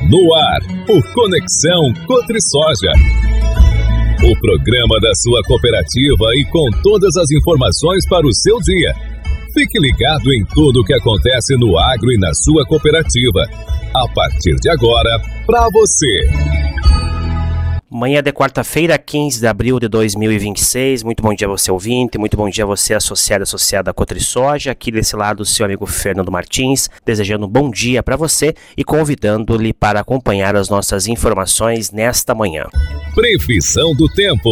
No ar, o Conexão Cotrisoja. O programa da sua cooperativa e com todas as informações para o seu dia. Fique ligado em tudo o que acontece no agro e na sua cooperativa. A partir de agora, para você. Manhã de quarta-feira, 15 de abril de 2026. Muito bom dia a você, ouvinte. Muito bom dia a você, associado à Cotrisoja. Aqui desse lado, o seu amigo Fernando Martins, desejando um bom dia para você e convidando-lhe para acompanhar as nossas informações nesta manhã. Previsão do tempo.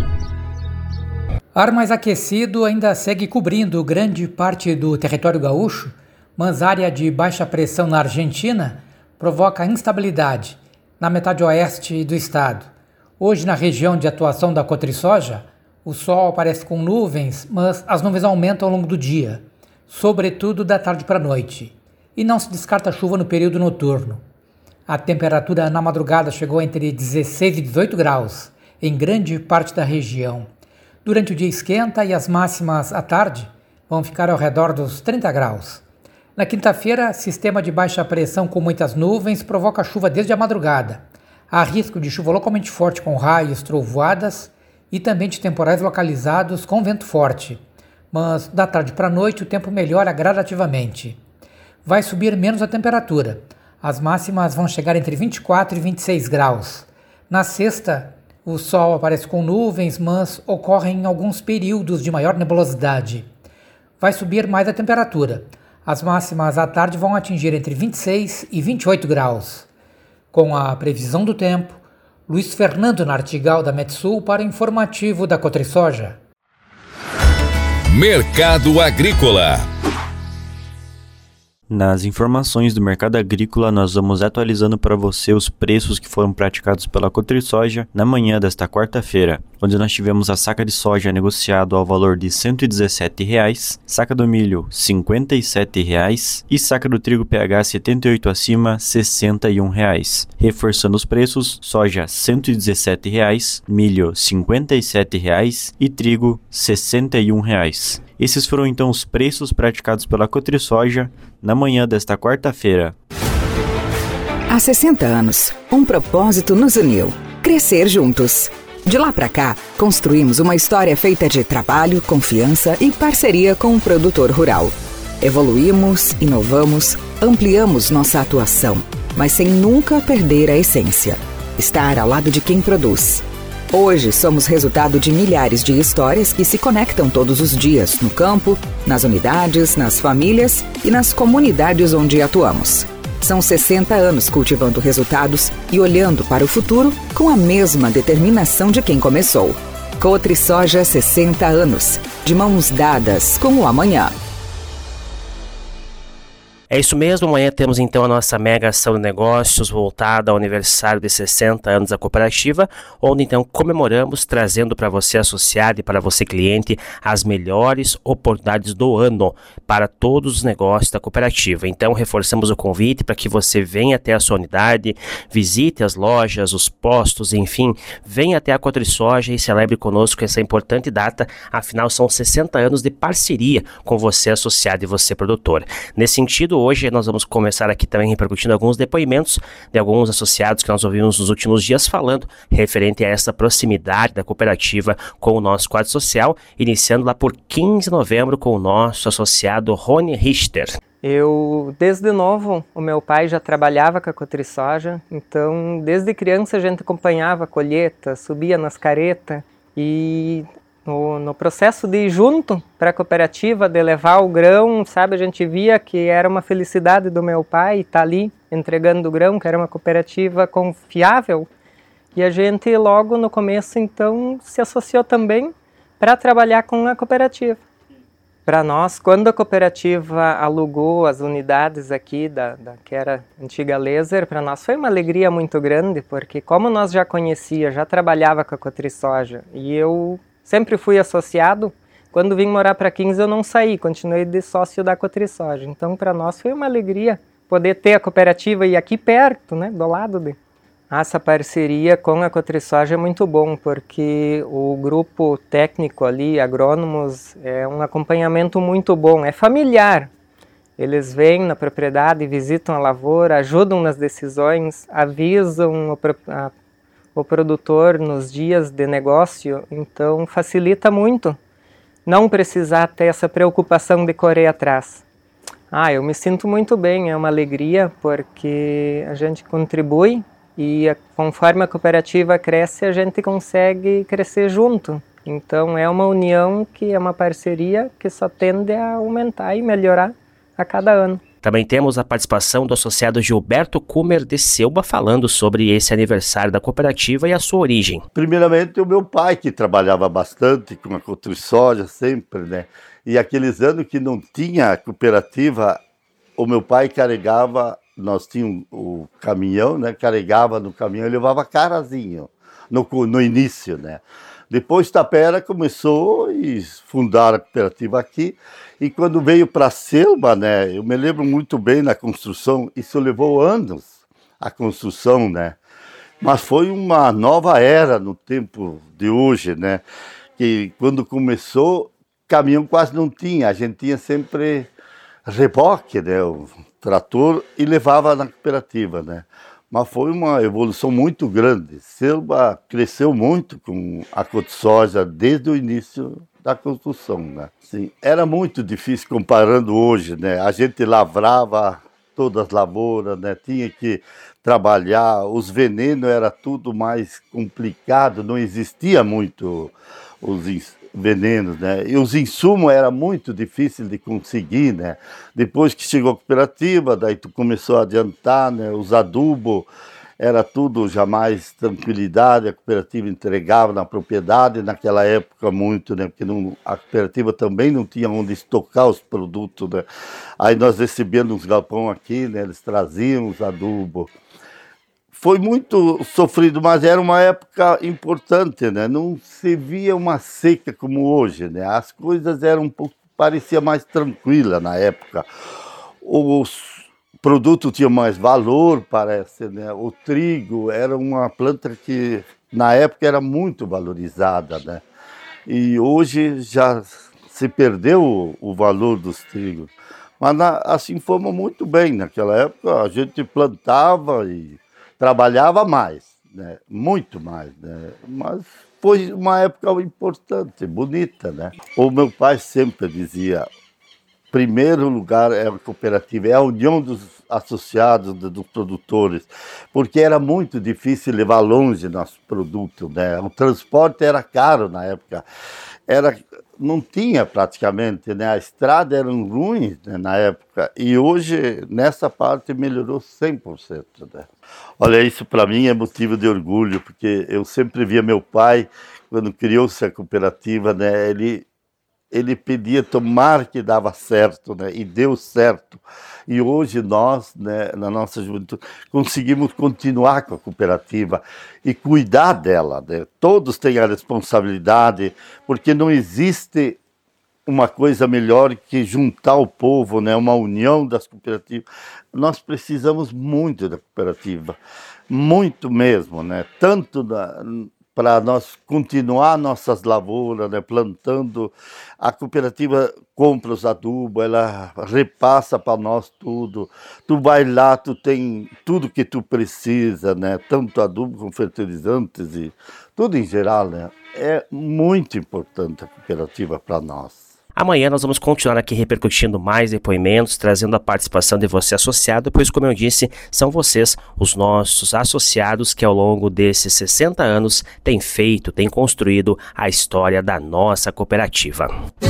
Ar mais aquecido ainda segue cobrindo grande parte do território gaúcho, mas área de baixa pressão na Argentina provoca instabilidade na metade oeste do estado. Hoje, na região de atuação da Cotrisoja, o sol aparece com nuvens, mas as nuvens aumentam ao longo do dia, sobretudo da tarde para a noite, e não se descarta chuva no período noturno. A temperatura na madrugada chegou entre 16 e 18 graus, em grande parte da região. Durante o dia esquenta e as máximas à tarde vão ficar ao redor dos 30 graus. Na quinta-feira, sistema de baixa pressão com muitas nuvens provoca chuva desde a madrugada. Há risco de chuva localmente forte com raios, trovoadas e também de temporais localizados com vento forte. Mas da tarde para a noite o tempo melhora gradativamente. Vai subir menos a temperatura. As máximas vão chegar entre 24 e 26 graus. Na sexta, o sol aparece com nuvens, mas ocorrem alguns períodos de maior nebulosidade. Vai subir mais a temperatura. As máximas à tarde vão atingir entre 26 e 28 graus. Com a previsão do tempo, Luiz Fernando Nartigal da Metsul para o informativo da Cotrisoja. Mercado Agrícola. Nas informações do mercado agrícola, nós vamos atualizando para você os preços que foram praticados pela Cotrisoja na manhã desta quarta-feira, onde nós tivemos a saca de soja negociado ao valor de R$ 117,00, saca do milho R$ 57,00 e saca do trigo PH 78 acima R$ 61,00. Reforçando os preços, soja R$ 117,00, milho R$ 57,00 e trigo R$ 61,00. Esses foram então os preços praticados pela Cotrisoja na manhã desta quarta-feira. Há 60 anos, um propósito nos uniu: crescer juntos. De lá para cá, construímos uma história feita de trabalho, confiança e parceria com o produtor rural. Evoluímos, inovamos, ampliamos nossa atuação, mas sem nunca perder a essência: estar ao lado de quem produz. Hoje somos resultado de milhares de histórias que se conectam todos os dias no campo, nas unidades, nas famílias e nas comunidades onde atuamos. São 60 anos cultivando resultados e olhando para o futuro com a mesma determinação de quem começou. Cotrisoja 60 anos, de mãos dadas com o amanhã. É isso mesmo, amanhã temos então a nossa mega ação de negócios voltada ao aniversário de 60 anos da cooperativa, onde então comemoramos trazendo para você associado e para você cliente as melhores oportunidades do ano para todos os negócios da cooperativa. Então reforçamos o convite para que você venha até a sua unidade, visite as lojas, os postos, enfim, venha até a Cotrisoja e celebre conosco essa importante data, afinal são 60 anos de parceria com você associado e você produtor. Nesse sentido, hoje nós vamos começar aqui também repercutindo alguns depoimentos de alguns associados que nós ouvimos nos últimos dias falando referente a essa proximidade da cooperativa com o nosso quadro social, iniciando lá por 15 de novembro com o nosso associado Rony Richter. Desde novo, o meu pai já trabalhava com a Cotrisoja, então desde criança a gente acompanhava a colheita, subia nas caretas e no processo de ir junto para a cooperativa, de levar o grão, sabe, a gente via que era uma felicidade do meu pai estar ali entregando o grão, que era uma cooperativa confiável, e a gente logo no começo então se associou também para trabalhar com a cooperativa. Para nós, quando a cooperativa alugou as unidades aqui que era a antiga Laser, para nós foi uma alegria muito grande, porque como nós já conhecia, já trabalhava com a Cotrisoja, e eu sempre fui associado, quando vim morar para 15 eu não saí, continuei de sócio da Cotrisoja. Então para nós foi uma alegria poder ter a cooperativa e aqui perto, né, do lado de... Essa parceria com a Cotrisoja é muito bom, porque o grupo técnico ali, agrônomos, é um acompanhamento muito bom, é familiar. Eles vêm na propriedade, visitam a lavoura, ajudam nas decisões, avisam o produtor nos dias de negócio, então facilita muito não precisar ter essa preocupação de correr atrás. Eu me sinto muito bem, é uma alegria porque a gente contribui e conforme a cooperativa cresce, a gente consegue crescer junto. Então é uma união que é uma parceria que só tende a aumentar e melhorar a cada ano. Também temos a participação do associado Gilberto Kummer de Selba falando sobre esse aniversário da cooperativa e a sua origem. Primeiramente, o meu pai, que trabalhava bastante com a Cotrisoja sempre, né? E aqueles anos que não tinha cooperativa, o meu pai carregava, nós tínhamos o caminhão, né? Carregava no caminhão e levava carazinho no início, né? Depois Tapera começou e fundaram a cooperativa aqui. E quando veio para Selba, né, eu me lembro muito bem na construção, isso levou anos, a construção, né? Mas foi uma nova era no tempo de hoje, né? Que quando começou, caminhão quase não tinha, a gente tinha sempre reboque, né, o trator, e levava na cooperativa, né? Mas foi uma evolução muito grande. Selba cresceu muito com a Cotrisoja desde o início da construção, né? Sim, era muito difícil comparando hoje, né? A gente lavrava todas as lavouras, né? Tinha que trabalhar, os venenos era tudo mais complicado, não existia muito os venenos, né? E os insumos era muito difícil de conseguir, né? Depois que chegou a cooperativa, daí tu começou a adiantar, né? Os adubos, era tudo já mais tranquilidade, a cooperativa entregava na propriedade, naquela época muito, né? Porque a cooperativa também não tinha onde estocar os produtos, né? Aí nós recebíamos uns galpão aqui, né? Eles traziam os adubos. Foi muito sofrido, mas era uma época importante, né? Não se via uma seca como hoje, né? As coisas eram um pouco, parecia mais tranquila na época. Os produtos tinham mais valor, parece, né? O trigo era uma planta que na época era muito valorizada, né? E hoje já se perdeu o valor dos trigos. Mas assim fomos muito bem naquela época, a gente plantava e trabalhava mais, né? Muito mais, né? Mas foi uma época importante, bonita, né? O meu pai sempre dizia, primeiro lugar é a cooperativa, é a união dos associados, dos produtores, porque era muito difícil levar longe nosso produto, né? O transporte era caro na época, não tinha praticamente, né? A estrada eram ruins, né, na época, e hoje nessa parte melhorou 100%, né? Olha, isso para mim é motivo de orgulho, porque eu sempre via meu pai, quando criou-se a cooperativa, né, ele pedia tomar que dava certo, né, e deu certo. E hoje nós, né, na nossa juventude, conseguimos continuar com a cooperativa e cuidar dela, né? Todos têm a responsabilidade, porque não existe uma coisa melhor que juntar o povo, né? Uma união das cooperativas. Nós precisamos muito da cooperativa, muito mesmo, né? Tanto para nós continuar nossas lavouras, né? Plantando. A cooperativa compra os adubos, ela repassa para nós tudo. Tu vai lá, tu tem tudo que tu precisa, né? Tanto adubo como fertilizantes e tudo em geral, né? É muito importante a cooperativa para nós. Amanhã nós vamos continuar aqui repercutindo mais depoimentos, trazendo a participação de você associado, pois, como eu disse, são vocês os nossos associados que ao longo desses 60 anos têm construído a história da nossa cooperativa.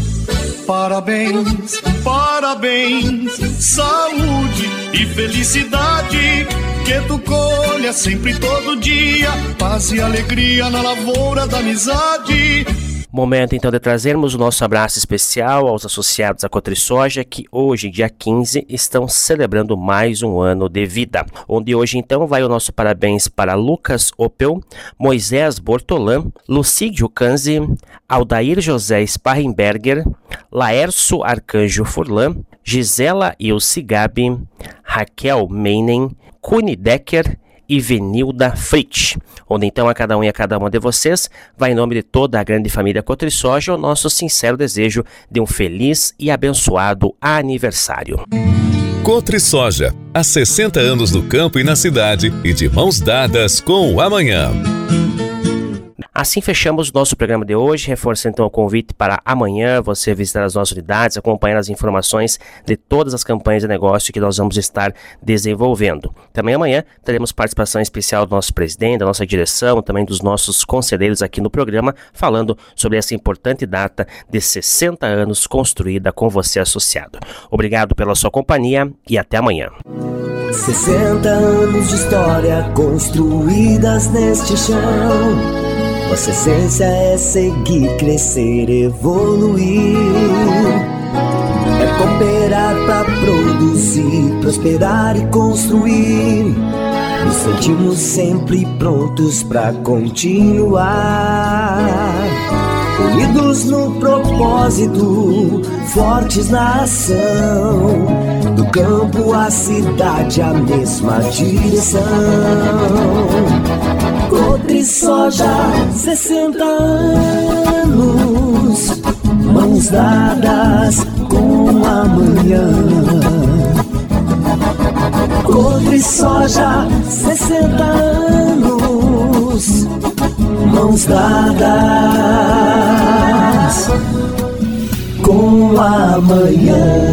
Parabéns, parabéns, saúde e felicidade, que tu colha sempre todo dia, paz e alegria na lavoura da amizade. Momento então de trazermos o nosso abraço especial aos associados à Cotrisoja que hoje, dia 15, estão celebrando mais um ano de vida. Onde hoje então vai o nosso parabéns para Lucas Opel, Moisés Bortolan, Lucídio Canzi, Aldair José Sparrenberger, Laércio Arcanjo Furlan, Gisela Ilse Gabi, Raquel Meinen, Cune Decker Ivenilda Fritz, onde então a cada um e a cada uma de vocês vai, em nome de toda a grande família Cotrisoja, o nosso sincero desejo de um feliz e abençoado aniversário. Cotrisoja, há 60 anos no campo e na cidade e de mãos dadas com o amanhã. Assim fechamos o nosso programa de hoje, reforçando então o convite para amanhã você visitar as nossas unidades, acompanhar as informações de todas as campanhas de negócio que nós vamos estar desenvolvendo. Também amanhã teremos participação especial do nosso presidente, da nossa direção, também dos nossos conselheiros aqui no programa, falando sobre essa importante data de 60 anos construída com você associado. Obrigado pela sua companhia e até amanhã. 60 anos de história construídas neste chão. Nossa essência é seguir, crescer, evoluir. É cooperar pra produzir, prosperar e construir. Nos sentimos sempre prontos pra continuar. Unidos no propósito, fortes na ação. Do campo à cidade, a mesma direção. Cotrisoja, 60 anos, mãos dadas com amanhã. Cotrisoja, 60 anos, mãos dadas com amanhã.